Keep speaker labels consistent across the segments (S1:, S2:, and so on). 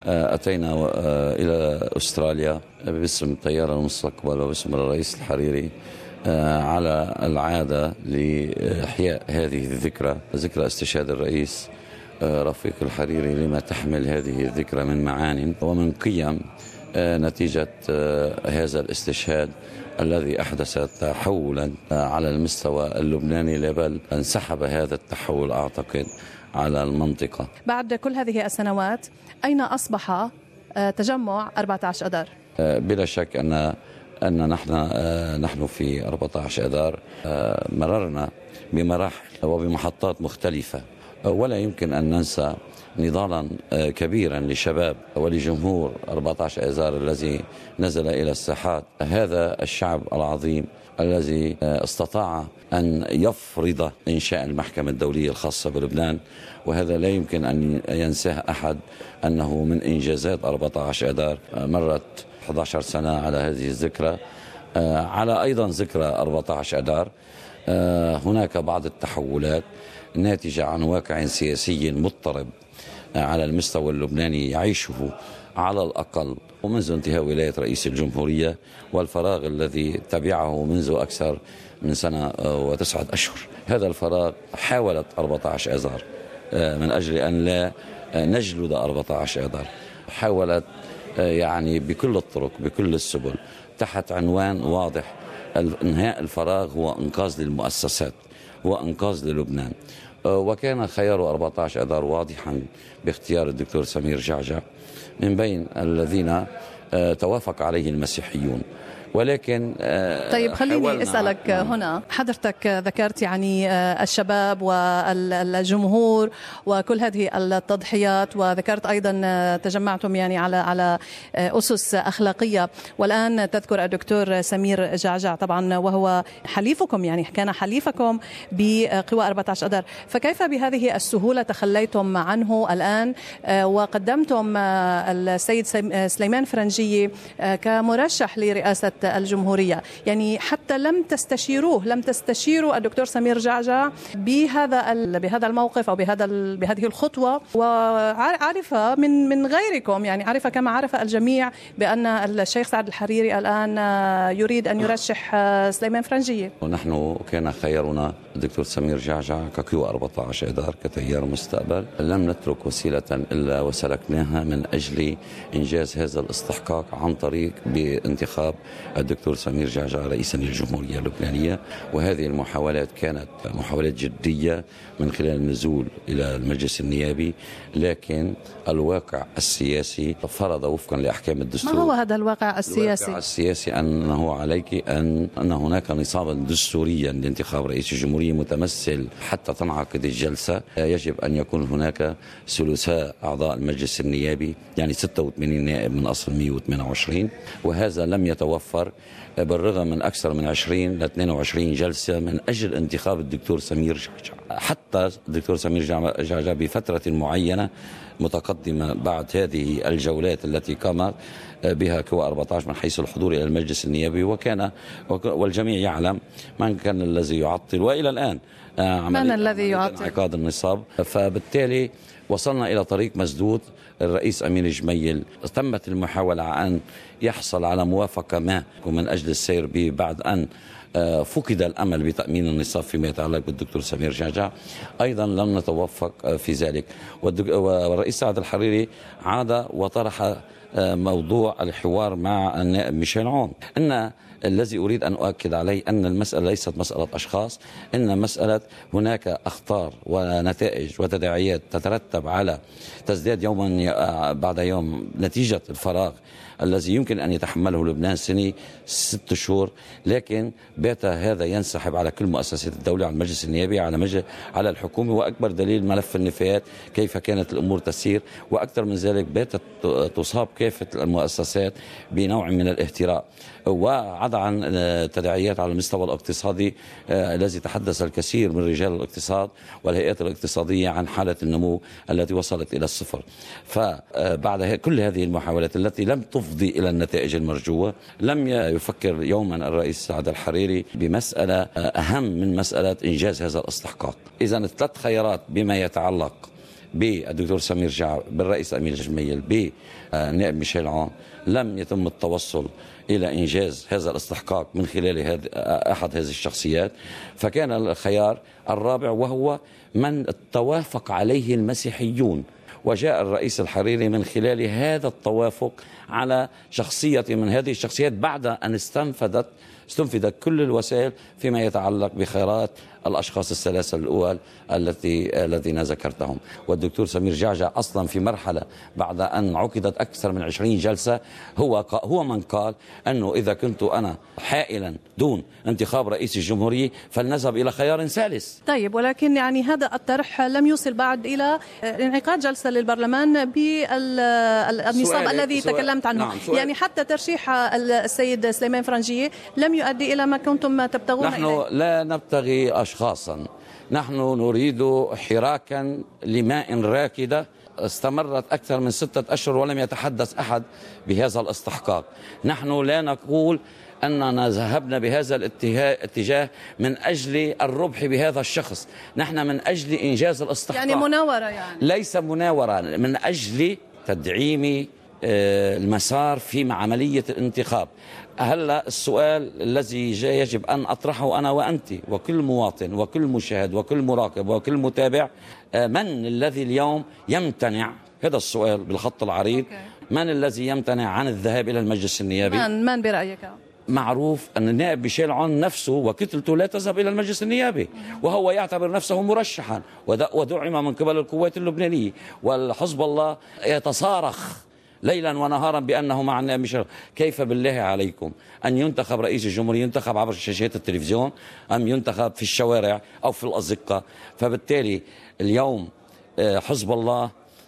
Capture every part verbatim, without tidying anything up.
S1: أتينا إلى أستراليا باسم طيار المستقبل وباسم الرئيس الحريري على العادة لإحياء هذه الذكرى، ذكرى استشهاد الرئيس رفيق الحريري، لما تحمل هذه الذكرى من معان ومن قيم نتيجة هذا الاستشهاد الذي أحدث تحولا على المستوى اللبناني، بل انسحب هذا التحول أعتقد على المنطقة.
S2: بعد كل هذه السنوات أين أصبح تجمع أربعة عشر أذار؟
S1: بلا شك أن أن نحن نحن في أربعة عشر أذار مررنا بمراحل وبمحطات مختلفة، ولا يمكن أن ننسى نضالا كبيرا لشباب ولجمهور أربعة عشر أذار الذي نزل إلى الساحات. هذا الشعب العظيم الذي استطاع أن يفرض إنشاء المحكمة الدولية الخاصة بلبنان، وهذا لا يمكن أن ينساه أحد، أنه من إنجازات أربعة عشر أذار. مرت أحد عشر سنة على هذه الذكرى. على أيضا ذكرى أربعة عشر أذار هناك بعض التحولات ناتجة عن واقع سياسي مضطرب على المستوى اللبناني يعيشه على الأقل ومنذ انتهاء ولاية رئيس الجمهورية، والفراغ الذي تبعه منذ أكثر من سنة وتسعة أشهر. هذا الفراغ حاولت أربعة عشر أذار من أجل أن لا نجلد أربعة عشر أذار، حاولت يعني بكل الطرق بكل السبل تحت عنوان واضح: انهاء الفراغ هو انقاذ للمؤسسات وانقاذ للبنان. وكان خيار أربعة عشر أذار واضحا باختيار الدكتور سمير جعجع من بين الذين توافق عليه المسيحيون. ولكن
S2: طيب خليني أسألك هنا، حضرتك ذكرت يعني الشباب والجمهور وكل هذه التضحيات، وذكرت أيضا تجمعتم يعني على على أسس أخلاقية، والآن تذكر الدكتور سمير جعجع طبعا وهو حليفكم، يعني كان حليفكم بقوى أربعة عشر أذار، فكيف بهذه السهولة تخليتم عنه الآن وقدمتم السيد سليمان فرنجية كمرشح لرئاسة الجمهورية؟ يعني حتى لم تستشيروه، لم تستشيروا الدكتور سمير جعجع بهذا بهذا الموقف أو بهذا بهذه الخطوة، وعرف من من غيركم، يعني عرف كما عرف الجميع بأن الشيخ سعد الحريري الآن يريد أن يرشح سليمان فرنجية.
S1: ونحن كان خيارنا الدكتور سمير جعجع كقوى أربعة عشر أذار كتيار مستقبل، لم نترك وسيلة إلا وسلكناها من أجل إنجاز هذا الاستحقاق عن طريق بانتخاب الدكتور سمير جعجع رئيسا للجمهورية اللبنانية. وهذه المحاولات كانت محاولات جدية من خلال النزول إلى المجلس النيابي، لكن الواقع السياسي فرض وفقا لأحكام الدستور.
S2: ما هو هذا الواقع السياسي؟
S1: الواقع السياسي أنه عليك أن أن هناك نصابا دستوريا لانتخاب رئيس الجمهورية متمثل حتى تنعقد الجلسة. يجب أن يكون هناك ثلثاء أعضاء المجلس النيابي، يعني ستة وثمانين نائب من أصل مئة وثمانية وعشرين، وهذا لم يتوفر بالرغم من أكثر من عشرين ل اثنين وعشرين جلسة من أجل انتخاب الدكتور سمير جعجع. حتى الدكتور سمير جعجع بفترة معينة متقدمة بعد هذه الجولات التي قامت بها قوى أربعة عشر من حيث الحضور إلى المجلس النيابي، وكان والجميع يعلم من كان الذي يعطل، وإلى الآن
S2: من الذي يعطل
S1: انعقاد النصاب. فبالتالي وصلنا إلى طريق مسدود. الرئيس أمين جميل تمت المحاولة أن يحصل على موافقة ما من أجل السير به بعد أن فقد الأمل بتأمين النصاب فيما يتعلق بالدكتور سمير جعجع. أيضا لم نتوفق في ذلك، والرئيس سعد الحريري عاد وطرح موضوع الحوار مع النائب ميشيل عون. أن الذي أريد أن أؤكد عليه أن المسألة ليست مسألة أشخاص، إن مسألة هناك أخطار ونتائج وتداعيات تترتب على تزداد يوما بعد يوم نتيجة الفراغ الذي يمكن أن يتحمله لبنان سنة ست شهور، لكن بات هذا ينسحب على كل مؤسسات الدولة، على المجلس النيابي، على مجلس على الحكومة، وأكبر دليل ملف النفايات كيف كانت الأمور تسير، وأكثر من ذلك باتت تصاب كافة المؤسسات بنوع من الاهتراء، وعدا عن تداعيات على المستوى الاقتصادي الذي تحدث الكثير من رجال الاقتصاد والهيئات الاقتصادية عن حالة النمو التي وصلت إلى الصفر. فبعد كل هذه المحاولات التي لم تفضي إلى النتائج المرجوة، لم يفكر يوما الرئيس سعد الحريري بمسألة أهم من مسألة إنجاز هذا الاستحقاق. إذن الثلاث خيارات بما يتعلق بالدكتور سمير جعفر، بالرئيس أمين الجميل، بالنائب ميشيل عون، لم يتم التوصل إلى إنجاز هذا الاستحقاق من خلال هذا أحد هذه الشخصيات، فكان الخيار الرابع وهو من توافق عليه المسيحيون، وجاء الرئيس الحريري من خلال هذا التوافق على شخصية من هذه الشخصيات بعد أن استنفدت استنفدت كل الوسائل فيما يتعلق بخيارات الأشخاص الثلاثة الأول التي الذين ذكرتهم. والدكتور سمير جعجع أصلا في مرحلة بعد أن عقدت أكثر من عشرين جلسة هو هو من قال أنه إذا كنت أنا حائلا دون انتخاب رئيس الجمهورية فلنذهب إلى خيار ثالث.
S2: طيب، ولكن يعني هذا الطرح لم يوصل بعد إلى انعقاد جلسة للبرلمان بالنظام الذي تكلمت عنه. نعم، يعني حتى ترشيح السيد سليمان فرنجية لم يؤدي إلى ما كنتم تبتغون
S1: نحن
S2: إليه.
S1: لا نبتغي أشخاصا، نحن نريد حراكا لماء راكدة استمرت أكثر من ستة أشهر ولم يتحدث أحد بهذا الاستحقاق. نحن لا نقول أننا ذهبنا بهذا الاتجاه من أجل الربح بهذا الشخص، نحن من أجل إنجاز الاستحقاق.
S2: يعني مناورة يعني.
S1: ليس مناورة، من أجل تدعيم المسار في عملية الانتخاب. هلا السؤال الذي يجب أن أطرحه أنا وأنت وكل مواطن وكل مشاهد وكل مراقب وكل متابع، من الذي اليوم يمتنع، هذا السؤال بالخط العريض، من الذي يمتنع عن الذهاب إلى المجلس النيابي؟
S2: من من برأيك؟
S1: معروف أن النائب ميشيل عون نفسه وكتلته لا تذهب إلى المجلس النيابي، وهو يعتبر نفسه مرشحا ودعم من قبل القوات اللبنانية، والحزب الله يتصارخ ليلا ونهارا بأنه مع النائب ميشيل. كيف بالله عليكم أن ينتخب رئيس الجمهورية ينتخب عبر شاشات التلفزيون أم ينتخب في الشوارع أو في الأزقة؟ فبالتالي اليوم حزب الله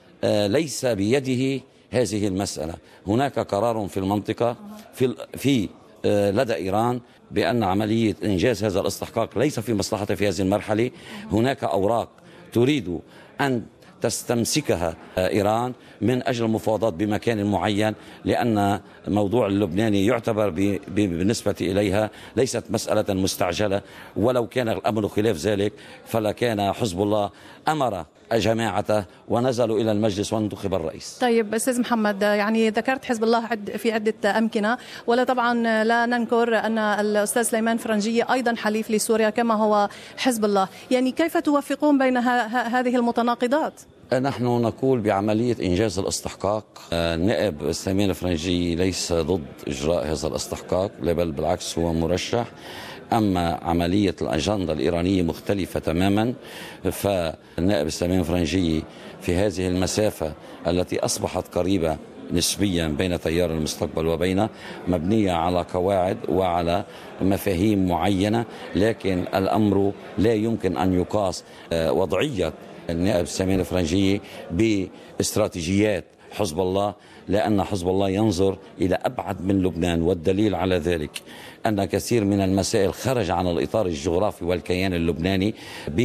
S1: ليس بيده هذه المسألة. هناك قرار في المنطقة في في لدى إيران بأن عملية إنجاز هذا الاستحقاق ليس في مصلحته في هذه المرحلة. هناك أوراق تريد أن تستمسكها إيران من أجل المفاوضات بمكان معين، لأن موضوع اللبناني يعتبر بالنسبة إليها ليست مسألة مستعجلة، ولو كان الأمر خلاف ذلك فلكان حزب الله أمر جماعته ونزلوا إلى المجلس وانتخب الرئيس.
S2: طيب أستاذ محمد، يعني ذكرت حزب الله في عدة أمكنة، ولا طبعا لا ننكر أن الأستاذ سليمان فرنجية أيضا حليف لسوريا كما هو حزب الله، يعني كيف توفقون بين هذه المتناقضات؟
S1: نحن نقول بعملية إنجاز الاستحقاق. النائب سليمان الفرنجي ليس ضد إجراء هذا الاستحقاق، بل بالعكس هو مرشح. أما عملية الأجندة الإيرانية مختلفة تماما، فالنائب سليمان الفرنجي في هذه المسافة التي أصبحت قريبة نسبيا بين تيار المستقبل وبين مبنية على قواعد وعلى مفاهيم معينة، لكن الأمر لا يمكن أن يقاس وضعية النائب سليمان الفرنجي باستراتيجيات حزب الله، لأن حزب الله ينظر إلى أبعد من لبنان. والدليل على ذلك أن كثير من المسائل خرج عن الإطار الجغرافي والكيان اللبناني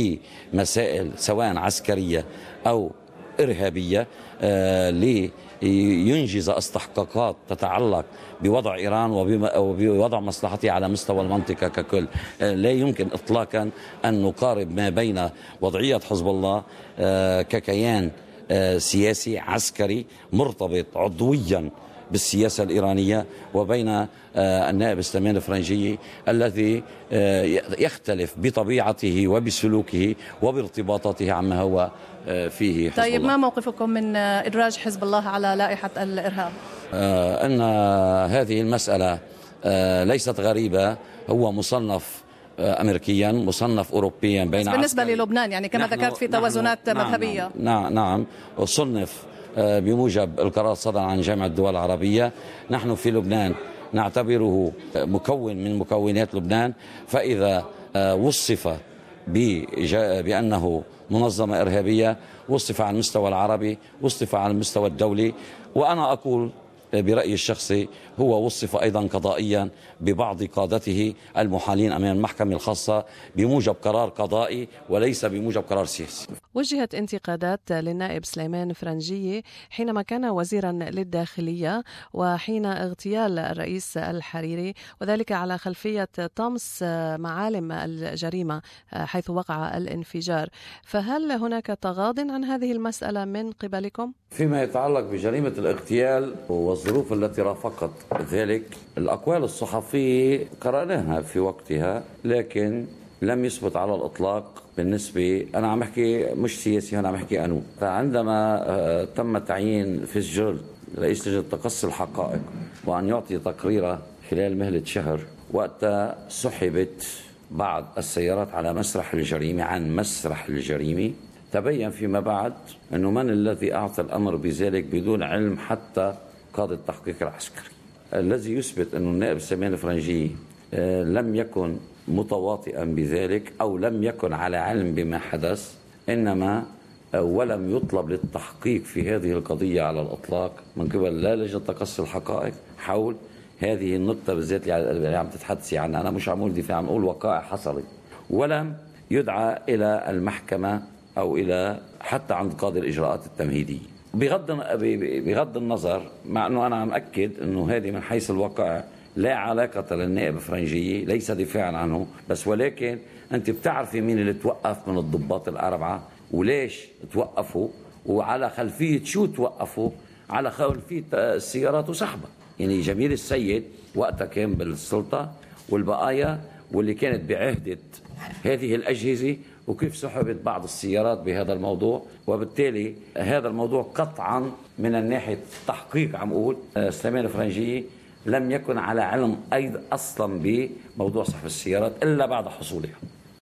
S1: بمسائل سواء عسكرية أو إرهابية لينجز استحقاقات تتعلق بوضع إيران وبوضع مصلحتها على مستوى المنطقة ككل. لا يمكن إطلاقا أن نقارب ما بين وضعية حزب الله ككيان سياسي عسكري مرتبط عضويا بالسياسة الإيرانية وبين النائب سليمان الفرنجي الذي يختلف بطبيعته وبسلوكه وبارتباطاته عما هو فيه حزب
S2: طيب
S1: الله.
S2: ما موقفكم من إدراج حزب الله على لائحة الإرهاب؟
S1: آه أن هذه المسألة آه ليست غريبة، هو مصنف أمريكيا مصنف أوروبيا بين
S2: بالنسبة للبنان يعني كما ذكرت في توازنات
S1: نعم
S2: مذهبية.
S1: نعم نعم وصنف بموجب القرار صدر عن جامعة الدول العربية. نحن في لبنان نعتبره مكون من مكونات لبنان، فإذا وصف بأنه منظمة إرهابية وصف على المستوى العربي وصف على المستوى الدولي، وأنا أقول برأيي الشخصي هو وصف أيضا قضائيا ببعض قادته المحالين أمام المحكمة الخاصة بموجب قرار قضائي وليس بموجب قرار سياسي.
S3: وجهت انتقادات للنائب سليمان فرنجية حينما كان وزيرا للداخلية وحين اغتيال الرئيس الحريري، وذلك على خلفية طمس معالم الجريمة حيث وقع الانفجار. فهل هناك تغاض عن هذه المسألة من قبلكم؟
S1: فيما يتعلق بجريمة الاغتيال والظروف التي رافقت ذلك، الأقوال الصحفية قرأناها في وقتها، لكن لم يثبت على الإطلاق. بالنسبة أنا عم أحكي مش سياسي، أنا عم أحكي قانون. فعندما تم تعيين فيتزجيرالد رئيس لجنة تقصي الحقائق وأن يعطي تقريره خلال مهلة شهر، وقتها سحبت بعض السيارات على مسرح الجريمة عن مسرح الجريمة، تبين فيما بعد أنه من الذي أعطى الأمر بذلك بدون علم حتى قاضي التحقيق العسكري، الذي يثبت أن النائب سليمان فرنجي لم يكن متواطئا بذلك أو لم يكن على علم بما حدث، إنما ولم يطلب للتحقيق في هذه القضية على الإطلاق من قبل لا لجنة تقصي الحقائق حول هذه النقطة بالذات اللي عم تتحدثي عنها. أنا مش عم دفاع، عم أقول وقائع حصلت، ولم يدعى إلى المحكمة أو إلى حتى عند قاضي الإجراءات التمهيدية. بغض بغض النظر، مع أنه أنا عم أكد أنه هذه من حيث الواقع لا علاقة للنائب فرنجي، ليس دفاعا عنه بس، ولكن أنت بتعرفي مين اللي توقف من الضباط الأربعة وليش توقفوا وعلى خلفية شو توقفوا، على خلفية السيارات وسحبها. يعني جميل السيد وقتها كان بالسلطة والبقايا واللي كانت بعهدة هذه الأجهزة، وكيف سحبت بعض السيارات بهذا الموضوع. وبالتالي هذا الموضوع قطعا من الناحية التحقيق عم أقول سليمان فرنجي لم يكن على علم أيضا أصلا بموضوع سحب السيارات إلا بعد حصولها.